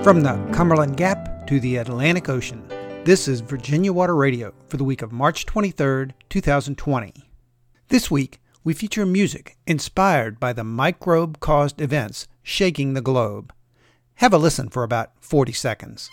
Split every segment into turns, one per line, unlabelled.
From the Cumberland Gap to the Atlantic Ocean, this is Virginia Water Radio for the week of March 23rd, 2020. This week, we feature music inspired by the microbe-caused events shaking the globe. Have a listen for about 40 seconds.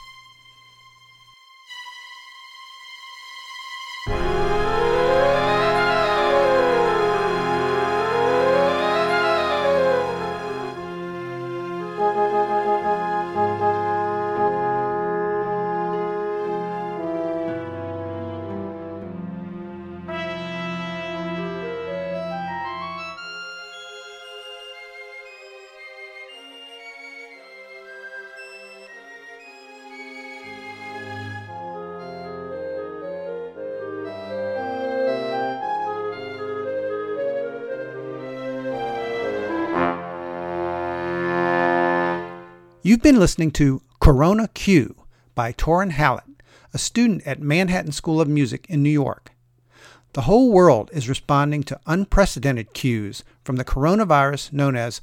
You've been listening to Corona Q by Torin Hallett, a student at Manhattan School of Music in New York. The whole world is responding to unprecedented cues from the coronavirus known as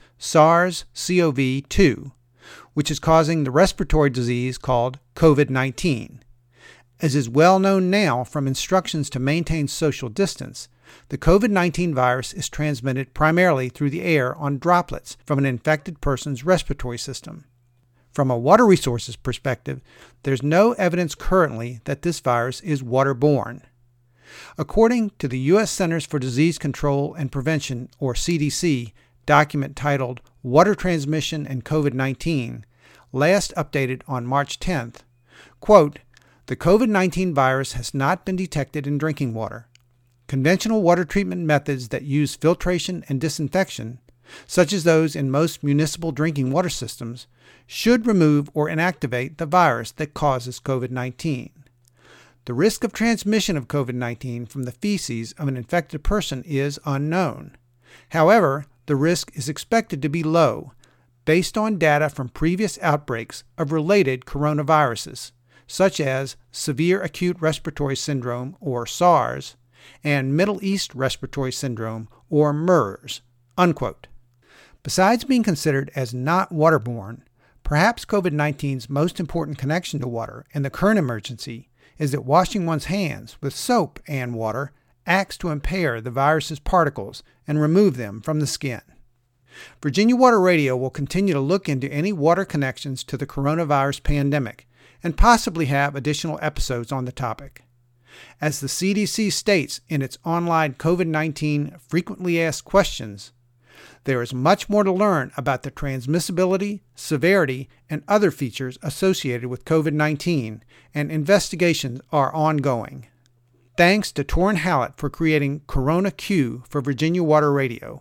SARS-CoV-2, which is causing the respiratory disease called COVID-19. As is well known now from instructions to maintain social distance, the COVID-19 virus is transmitted primarily through the air on droplets from an infected person's respiratory system. From a water resources perspective, there's no evidence currently that this virus is waterborne. According to the U.S. Centers for Disease Control and Prevention, or CDC, document titled Water Transmission and COVID-19, last updated on March 10th, quote, "The COVID-19 virus has not been detected in drinking water. Conventional water treatment methods that use filtration and disinfection, such as those in most municipal drinking water systems, should remove or inactivate the virus that causes COVID-19. The risk of transmission of COVID-19 from the feces of an infected person is unknown. However, the risk is expected to be low, based on data from previous outbreaks of related coronaviruses, such as severe acute respiratory syndrome, or SARS, and Middle East respiratory syndrome, or MERS." Unquote. Besides being considered as not waterborne, perhaps COVID-19's most important connection to water in the current emergency is that washing one's hands with soap and water acts to impair the virus's particles and remove them from the skin. Virginia Water Radio will continue to look into any water connections to the coronavirus pandemic and possibly have additional episodes on the topic. As the CDC states in its online COVID-19 Frequently Asked Questions, there is much more to learn about the transmissibility, severity, and other features associated with COVID-19, and investigations are ongoing. Thanks to Torin Hallett for creating Corona Q for Virginia Water Radio.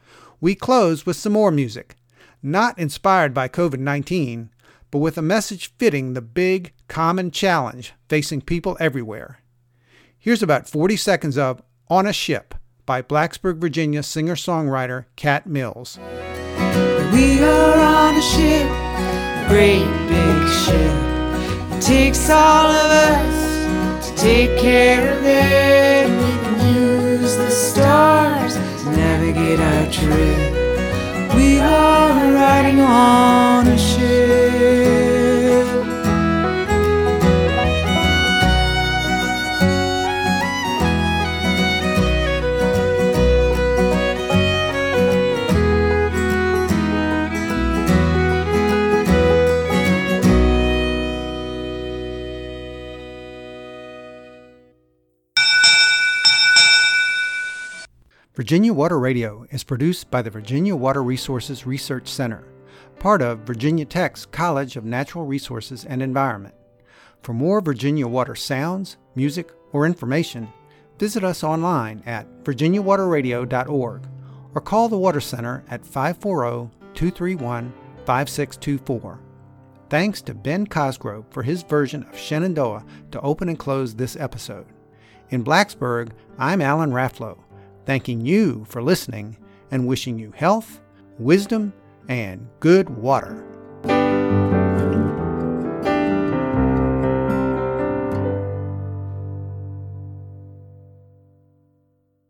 We close with some more music, not inspired by COVID-19, but with a message fitting the big, common challenge facing people everywhere. Here's about 40 seconds of On a Ship by Blacksburg, Virginia singer-songwriter Cat Mills.
We are on a ship, a great big ship. It takes all of us to take care of it. We can use the stars to navigate our trip. We are riding on a ship.
Virginia Water Radio is produced by the Virginia Water Resources Research Center, part of Virginia Tech's College of Natural Resources and Environment. For more Virginia Water sounds, music, or information, visit us online at virginiawaterradio.org or call the Water Center at 540-231-5624. Thanks to Ben Cosgrove for his version of Shenandoah to open and close this episode. In Blacksburg, I'm Alan Rafflow, thanking you for listening and wishing you health, wisdom, and good water.